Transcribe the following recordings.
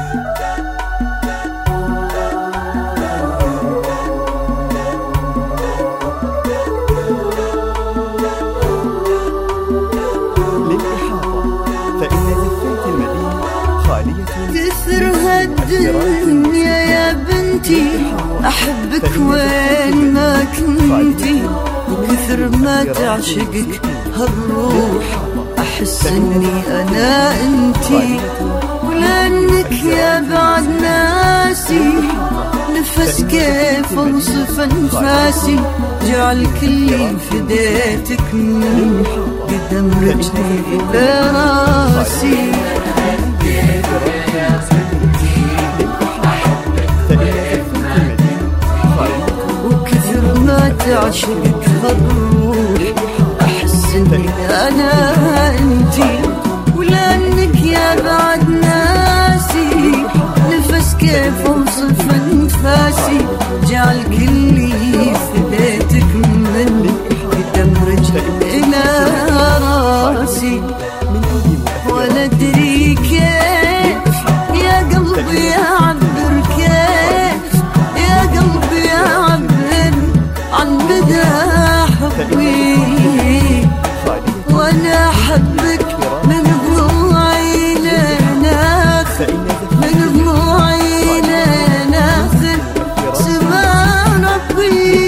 كثرها الدنيا يا بنتي أحبك وين ما كنتي، وكثر ما تعشقك هالروح أحس إني أنا أنتي، ولأنك يا بعد ناسي نفس كيف أوصف أنفاسي، جعل كلي فديتك من قدم رجلي إلى راسي. وكثر ما تعشقك هالروح أحس إني أنا أنتي، ولأنك يا بعد ناسي نفس كيف أوصف أنفاسي، جعل كلي فديتك من قدم رجلي إلى راسي. ولا أدري كيف يا قلبي أعبر، كيف يا قلبي أعبر عن مدى حبي، وأنا أحبك من ضلوعي لناخذ، من ضلوعي لناخذ سما ربي.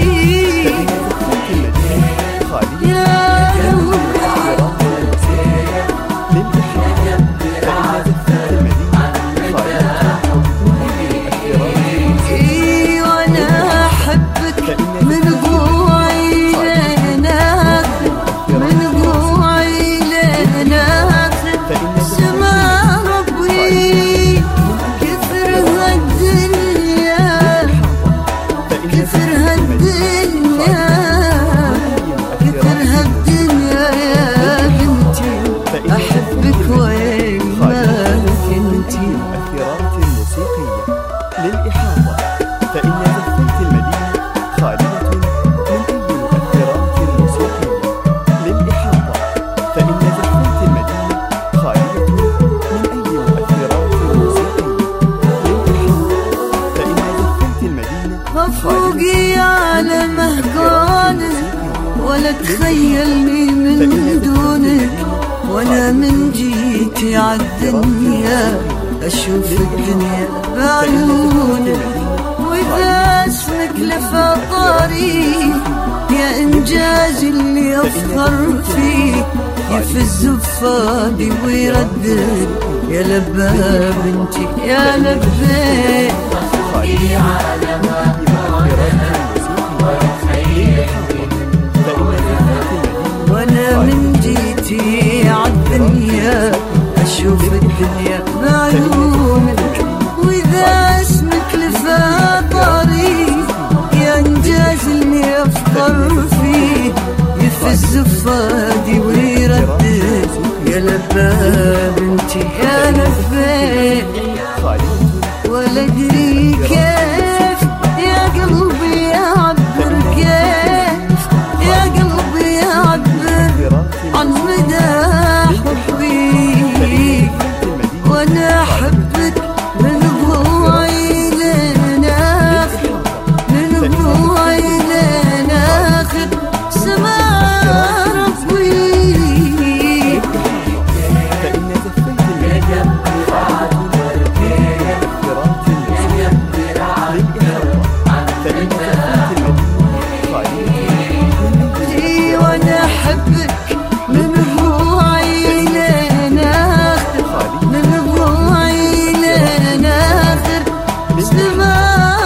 فوقي على مهجونك ولا تخيلني من دونك، وانا من جيتي عالدنيا اشوف الدنيا بعيونك، واذا اسمك لفطاري يا انجاز اللي افخر فيه، يفز بفادي ويردد يا لباب انتي يا لبيك. وانا من جيتي عالدنيا اشوف الدنيا بعيونك، واذا اسمك لفطاري يا انجاز اللي افكر فيه، يفز فادي ويردد يا لباب انتي يا لبيك. ولا ادري كيف يا قلبي اعبر، كيف يا قلبي اعبر عن مدى حبي، وانا احبك من ضلوعي لناخذ، من ضلوعي لناخذ سما ربي. وانا احبك من ضلوعي لناخذ، من ضلوعي لناخذ سما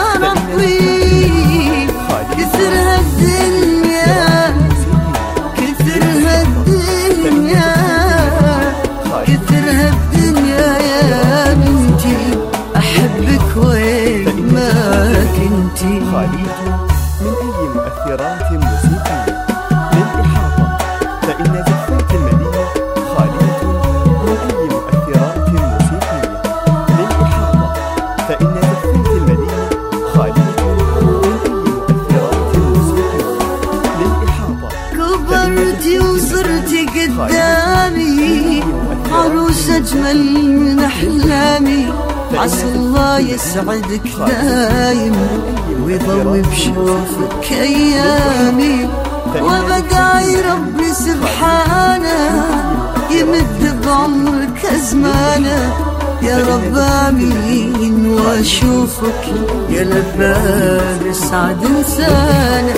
ربي. كثرها الدنيا، كثرها الدنيا، كثرها الدنيا يا بنتي أحبك وين ما كنتي. من أي مؤثرات موسيقية للإحاطة فإن زفات المدينة خالية. من أي مؤثرات موسيقية للإحاطة فإن زفات المدينة خالية. من أي مؤثرات موسيقية للإحاطة. كبرتي وصرتي قدامي عروس أجمل من أحلامي، عسى الله يسعدك دايم ويضوي بشوفك أيامي. وبدعي ربي سبحانه يمد بعمرك أزمانه، يا رب آمين وأشوفك يا لباب اسعد إنسانه.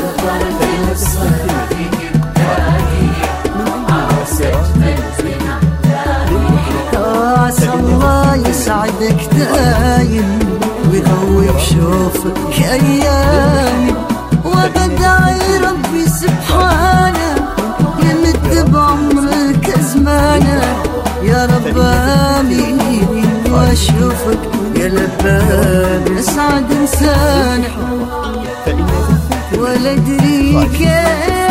عسى الله يسعدك دايم ويضوي بشوفك أيامي. وبدعي ربي سبحانه يمد بعمرك أزمانه، يا رب آمين وأشوفك يا لباب اسعد إنسانه. ولا أدري كيف